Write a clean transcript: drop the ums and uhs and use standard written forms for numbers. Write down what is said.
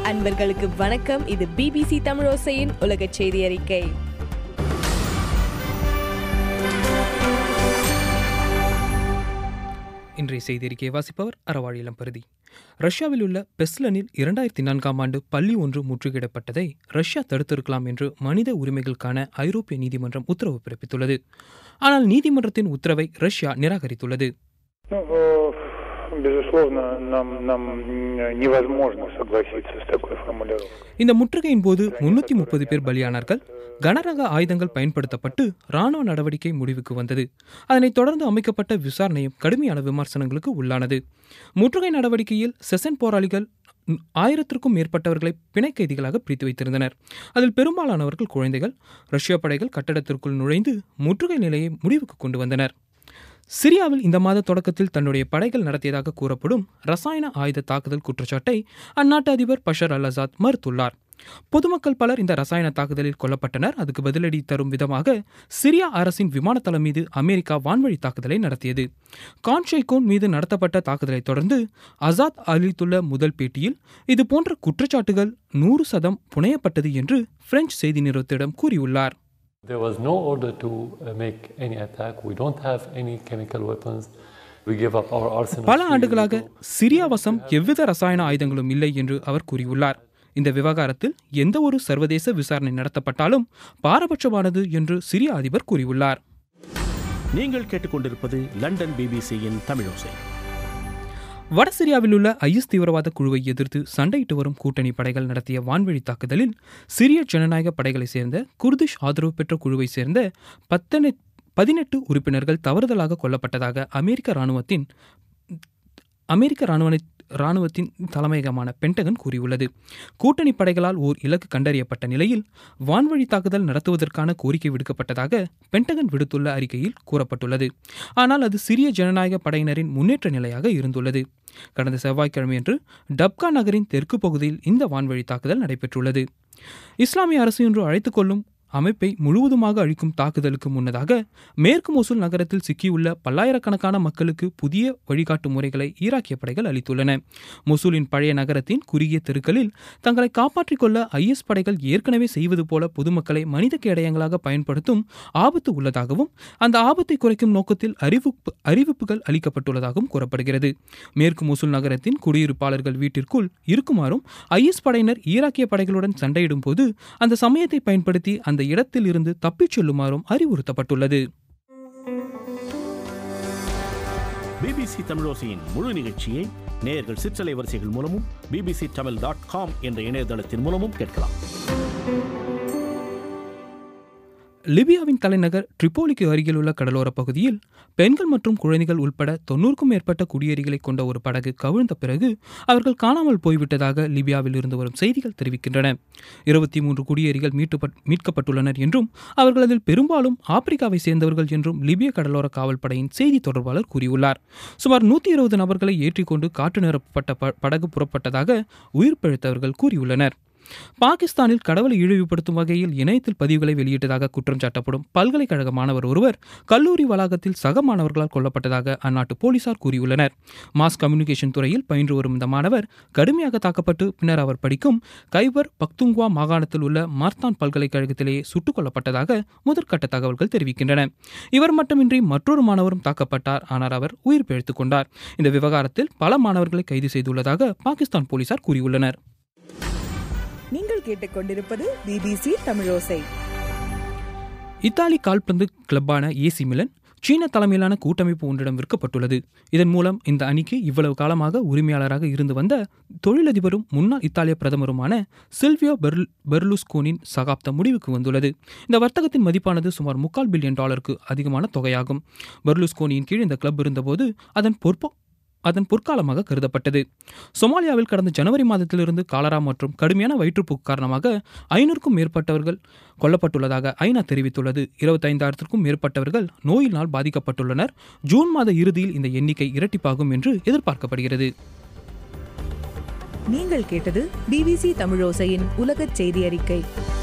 அன்பர்களுக்கு வணக்கம். இது பிபிசி தமிழோசையின் உலக செய்தி அறிக்கை. இன்றைய செய்தி அறிக்கையை வாசிப்பவர் அறவாழி இளம்பருதி. ரஷ்யாவில் உள்ள பெஸ்லனில் 2004ஆம் ஆண்டு பள்ளி ஒன்று முற்றுகையிடப்பட்டதை ரஷ்யா தடுத்திருக்கலாம் என்று மனித உரிமைகளுக்கான ஐரோப்பிய நீதிமன்றம் உத்தரவு பிறப்பித்துள்ளது. ஆனால் நீதிமன்றத்தின் உத்தரவை ரஷ்யா நிராகரித்துள்ளது. இந்த முற்றுகையின் போது 330 பேர் பலியானார்கள். கனரக ஆயுதங்கள் பயன்படுத்தப்பட்டு ராணுவ நடவடிக்கை முடிவுக்கு வந்தது. அதனைத் தொடர்ந்து அமைக்கப்பட்ட விசாரணையும் கடுமையான விமர்சனங்களுக்கு உள்ளானது. முற்றுகை நடவடிக்கையில் செசன் போராளிகள் 1000க்கும் மேற்பட்டவர்களை பிணை கைதிகளாக பிரித்து வைத்திருந்தனர். அதில் பெரும்பாலானவர்கள் குழந்தைகள். ரஷ்ய படைகள் கட்டடத்திற்குள் நுழைந்து முற்றுகை நிலையை முடிவுக்கு கொண்டு வந்தனர். சிரியாவில் இந்த மாத தொடக்கத்தில் தன்னுடைய படைகள் நடத்தியதாக கூறப்படும் ரசாயன ஆயுத தாக்குதல் குற்றச்சாட்டை அந்நாட்டு அதிபர் பஷர் அல் அசாத் மறுத்துள்ளார். பொதுமக்கள் பலர் இந்த ரசாயன தாக்குதலில் கொல்லப்பட்டனர். அதுக்கு பதிலடி தரும் விதமாக சிரியா அரசின் விமானத்தளம் மீது அமெரிக்கா வான்வழி தாக்குதலை நடத்தியது. கான் ஷைகோன் மீது நடத்தப்பட்ட தாக்குதலை தொடர்ந்து அசாத் அளித்துள்ள முதல் பேட்டியில் இதுபோன்ற குற்றச்சாட்டுகள் 100% புனையப்பட்டது என்று பிரெஞ்சு செய்தி நிறுவனத்திடம் கூறியுள்ளார். There was no order to make any attack. We don't have any chemical weapons. We give up our arsenal. பல ஆண்டுகளாக சிரியா வசம் எவ்வித ரசாயன ஆயுதங்களும் இல்லை என்று அவர் கூறியுள்ளார். இந்த விவகாரத்தில் எந்த ஒரு சர்வதேச விசாரணை நடத்தப்பட்டாலும் பாரபட்சமானது என்று சிரியா அதிபர் கூறியுள்ளார். நீங்கள் கேட்டுக்கொண்டிருப்பது லண்டன் பிபிசியின் தமிழோசை. வட சிரியாவில் உள்ள ஐஎஸ் தீவிரவாத குழுவை எதிர்த்து சண்டையிட்டு வரும் கூட்டணி படைகள் நடத்திய வான்வழி தாக்குதலில் சிரிய ஜனநாயக படைகளை சேர்ந்த குர்திஷ் ஆதரவு பெற்ற குழுவை சேர்ந்த 18 உறுப்பினர்கள் தவறுதலாக கொல்லப்பட்டதாக அமெரிக்க இராணுவத்தின் தலைமையகமான பென்டகன் கூறியுள்ளது. கூட்டணி படைகளால் ஓர் இலக்கு கண்டறியப்பட்ட நிலையில் வான்வழி தாக்குதல் நடத்துவதற்கான கோரிக்கை விடுக்கப்பட்டதாக பென்டகன் விடுத்துள்ள அறிக்கையில் கூறப்பட்டுள்ளது. ஆனால் அது சிரிய ஜனநாயக படையினரின் முன்னேற்ற நிலையாக இருந்துள்ளது. கடந்த செவ்வாய்க்கிழமையன்று டப்கா நகரின் தெற்கு பகுதியில் இந்த வான்வழி தாக்குதல் நடைபெற்றுள்ளது. இஸ்லாமிய அரசு என்று அழைத்துக் கொள்ளும் அமைப்பை முழுவதுமாக அழிக்கும் தாக்குதலுக்கு முன்னதாக மேற்கு மொசூல் நகரத்தில் சிக்கியுள்ள பல்லாயிரக்கணக்கான மக்களுக்கு புதிய வழிகாட்டு முறைகளை ஈராக்கிய படைகள் அளித்துள்ளன. மொசூலின் பழைய நகரத்தின் குறுகிய தெருக்களில் தங்களை காப்பாற்றிக் கொள்ள ஐஎஸ் படைகள் ஏற்கனவே செய்வது போல பொதுமக்களை மனித கேடயங்களாக பயன்படுத்தும் ஆபத்து உள்ளதாகவும் அந்த ஆபத்தை குறைக்கும் நோக்கத்தில் அறிவிப்புகள் அளிக்கப்பட்டுள்ளதாகவும் கூறப்படுகிறது. மேற்கு மொசூல் நகரத்தின் குடியிருப்பாளர்கள் வீட்டிற்குள் இருக்குமாறும் ஐஎஸ் படையினர் ஈராக்கிய படைகளுடன் சண்டையிடும் போது அந்த சமயத்தை பயன்படுத்தி அந்த இடத்தில் இருந்து தப்பிச் செல்லுமாறும் அறிவுறுத்தப்பட்டுள்ளது. பிபிசி தமிழோசையின் முழு நிகழ்ச்சியை நேயர்கள் சிற்றலை வரிசைகள் மூலமும் bbctamil.com என்ற இணையதளத்தின் மூலமும் கேட்கலாம். லிபியாவின் தலைநகர் ட்ரிபோலிக்கு அருகில் உள்ள கடலோர பகுதியில் பெண்கள் மற்றும் குழந்தைகள் உட்பட 90க்கும் மேற்பட்ட குடியேறிகளை கொண்ட ஒரு படகு கவிழ்ந்த பிறகு அவர்கள் காணாமல் போய்விட்டதாக லிபியாவில் இருந்து வரும் செய்திகள் தெரிவிக்கின்றன. 23 குடியேறிகள் மீட்கப்பட்டுள்ளனர் என்றும் அவர்கள் அதில் பெரும்பாலும் ஆப்பிரிக்காவை சேர்ந்தவர்கள் என்றும் லிபிய கடலோர காவல் படையின் செய்தி தொடர்பாளர் கூறியுள்ளார். சுமார் 120 நபர்களை ஏற்றிக்கொண்டு காற்று நிரப்பப்பட்ட படகு புறப்பட்டதாக உயிர் பிழைத்தவர்கள் கூறியுள்ளனர். பாகிஸ்தானில் கடவுளை இழிவுபடுத்தும் வகையில் இணையத்தில் பதிவுகளை வெளியிட்டதாக குற்றம் சாட்டப்படும் பல்கலைக்கழக மாணவர் ஒருவர் கல்லூரி வளாகத்தில் சக மாணவர்களால் கொல்லப்பட்டதாக அந்நாட்டு போலீசார் கூறியுள்ளனர். மாஸ் கம்யூனிகேஷன் துறையில் பயின்று வரும் இந்த மாணவர் கடுமையாக தாக்கப்பட்டு பின்னர் அவர் படிக்கும் கைபர் பக்துங்வா மாகாணத்தில் உள்ள மார்தான் பல்கலைக்கழகத்திலேயே சுட்டுக் கொல்லப்பட்டதாக முதற்கட்ட தகவல்கள் தெரிவிக்கின்றன. இவர் மட்டுமின்றி மற்றொரு மாணவரும் தாக்கப்பட்டார். ஆனால் அவர் உயிர் பிழைத்துக் கொண்டார். இந்த விவகாரத்தில் பல மாணவர்களை கைது செய்துள்ளதாக பாகிஸ்தான் போலீசார் கூறியுள்ளனர். நீங்கள் கேட்டுக்கொண்டிருப்பது பிபிசி தமிழோசை. இத்தாலி கால்பந்து கிளப்பான ஏசி மிலன் சீன தலைமையிலான கூட்டமைப்பு ஒன்றிடம் விற்கப்பட்டுள்ளது. இதன் மூலம் இந்த அணிக்கு இவ்வளவு காலமாக உரிமையாளராக இருந்து வந்த தொழிலதிபரும் முன்னாள் இத்தாலிய பிரதமருமான சில்வியோ பெர்லுஸ்கோனியின் சகாப்தம் முடிவுக்கு வந்துள்ளது. இந்த வர்த்தகத்தின் மதிப்பானது சுமார் $3.25 பில்லியன் அதிகமான தொகையாகும். பெர்லுஸ்கோனியின் கீழ் இந்த கிளப் இருந்தபோது அதன் பொற்காலமாக கருதப்பட்டது. சொமாலியாவில் கடந்த ஜனவரி மாதத்திலிருந்து காலரா மற்றும் கடுமையான வயிற்றுப்போக்கு காரணமாக 500க்கும் மேற்பட்டவர்கள் கொல்லப்பட்டுள்ளதாக ஐநா தெரிவித்துள்ளது. 25,000க்கும் மேற்பட்டவர்கள் நோயினால் பாதிக்கப்பட்டுள்ளனர். ஜூன் மாத இறுதியில் இந்த எண்ணிக்கை இரட்டிப்பாகும் என்று எதிர்பார்க்கப்படுகிறது. நீங்கள் கேட்டது பிபிசி தமிழோசையின் உலக செய்தி அறிக்கை.